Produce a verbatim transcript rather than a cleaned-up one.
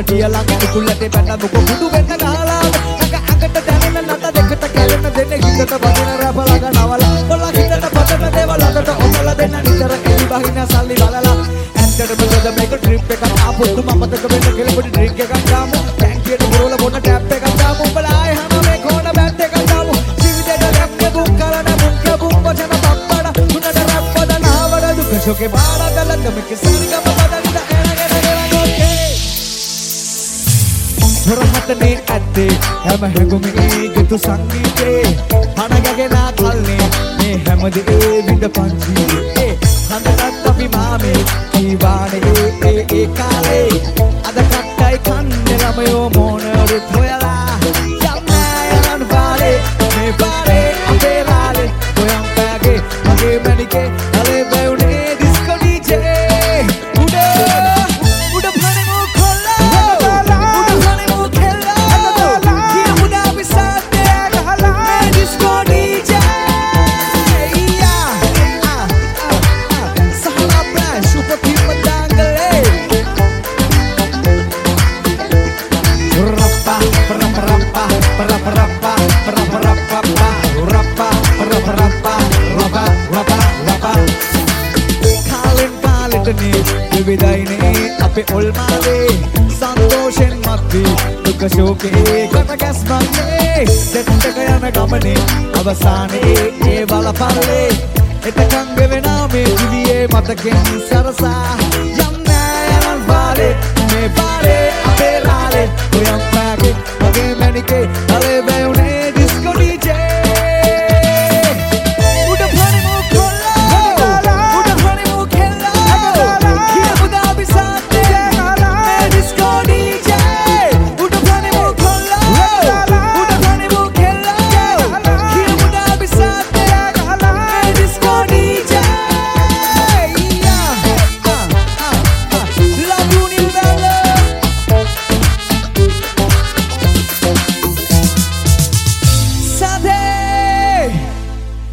කටිය ළඟ කුකුල්ලට පැන මොක බුදු වෙන්න ගහලා අඟ අඟට දැනෙන නට දෙකට කැලෙන දෙන්න හිතට වදින රැප ළඟ නවල ඔල හිතට පතන දේවල් අතට ඔතලා දෙන්න නිතර එලි බහින සල්ලි බලලා ඇත්තටම දෙද මේක ට්‍රිප් එකක් ආපොත් මමතක වෙන්න කියලා පොඩි ඩ්‍රින්ක් එකක් දාමු ටැංකියට පුරවල බොන්න ටැප් එකක් දාමු උඹලා ආයේ හැම මේ කොන බෑට් එකක් දාමු ජීවිතේට රැප් බුක් කරන මුක් බුක් වචන පප්පඩ තුනට රැප් වදන ආවඩ දුක ශෝකේ බාරදලක මේක සරිගම බදලිට රහතනේ ඇත්තේ හැම හැඟුමේ ගතු සංගීතේ හනගගෙන කල්නේ මේ හැමදේ විඳ පංචීයේ හඳටත් අපි මාමේ ජීවානේ ඒ ඒ කාලේ අද කට්ටයි කන්නේ ළමයෝ මොනරුත් හොයලා යන්නේ යන පාරේ මේ පාරේ අපේ රාලේ ඔයම් පැගේ මගේ මැනිකේ අලේ බැවුනේ ඩිස්කෝ ඩීජේ උඩ උඩ පණෙමු විවිධයිනේ අපේ ඔල්මාවේ සන්තෝෂෙන් මත්වී දුක ශෝකේ කටගැස්මන්නේ සෙට් එක යන ගමනේ අවසානයේ ඒ බලපල්ලේ එතකන් ගෙවෙනා මේ ජීවියේ මතකෙන් සරසා යන්නේ යන පාරේ මේ පාරේ